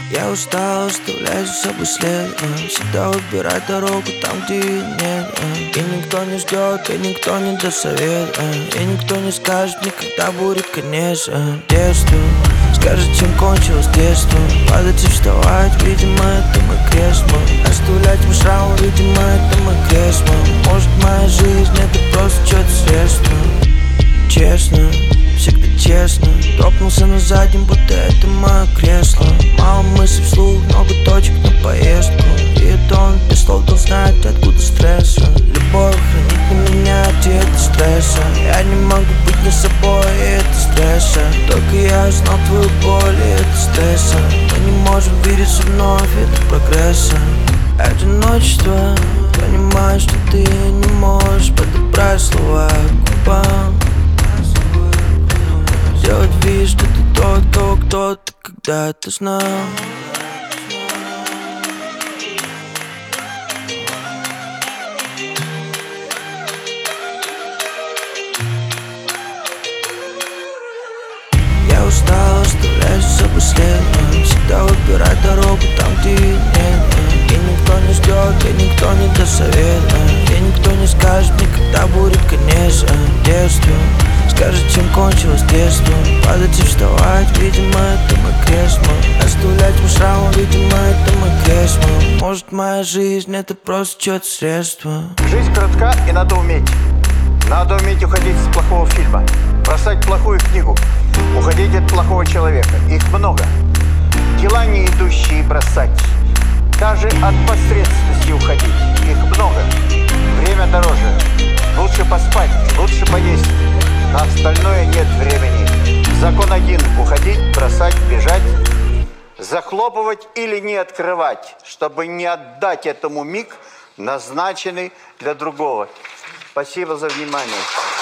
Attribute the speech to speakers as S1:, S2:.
S1: Я устал оставлять за собой след, всегда выбирать дорогу там, где ее нет. И никто не ждет, и никто не даст совет, и никто не скажет мне, когда будет конец. Детство скажет, чем кончилось детство. Падать и вставать, видимо, это мой крест мой. Оставлять им шрамы, видимо, это мой крест мой. Может, моя жизнь это просто что-то средство. Честно, всегда честно. Топнулся на заднем, будто это мое кресло. Мало мыслей вслух, много точек на поездку. И это он без слов дал знать, откуда стресса. Любовь хранит не меня, где это стресса. Я не могу быть не собой, и это стресса. Только я знал твою боль, и это стресса. Мы не можем видеться вновь, это прогресса. Одиночество, понимаю, что ты не можешь подобрать слова к губам. Делать вид, что ты тот, кто ты когда-то знал. Я устал оставлять за собой след, всегда выбирать дорогу там, где ее нет. И никто не ждет, и никто не даст совет, и никто не скажет мне, когда будет конец. Детство скажет, чем кончилось детство. Падать и вставать, видимо, это мой крест мой. Оставлять ему шрамы, видимо, это мой крест мой. Может, моя жизнь это просто что-то средство.
S2: Жизнь коротка, и надо уметь. Надо уметь уходить с плохого фильма, бросать плохую книгу, уходить от плохого человека. Их много. Дела не идущие бросать. Даже от посредственности уходить. Их много. Время дороже. Лучше поспать, лучше поесть. На остальное нет времени. Закон один. Уходить, бросать, бежать. Захлопывать или не открывать, чтобы не отдать этому миг, назначенный для другого. Спасибо за внимание.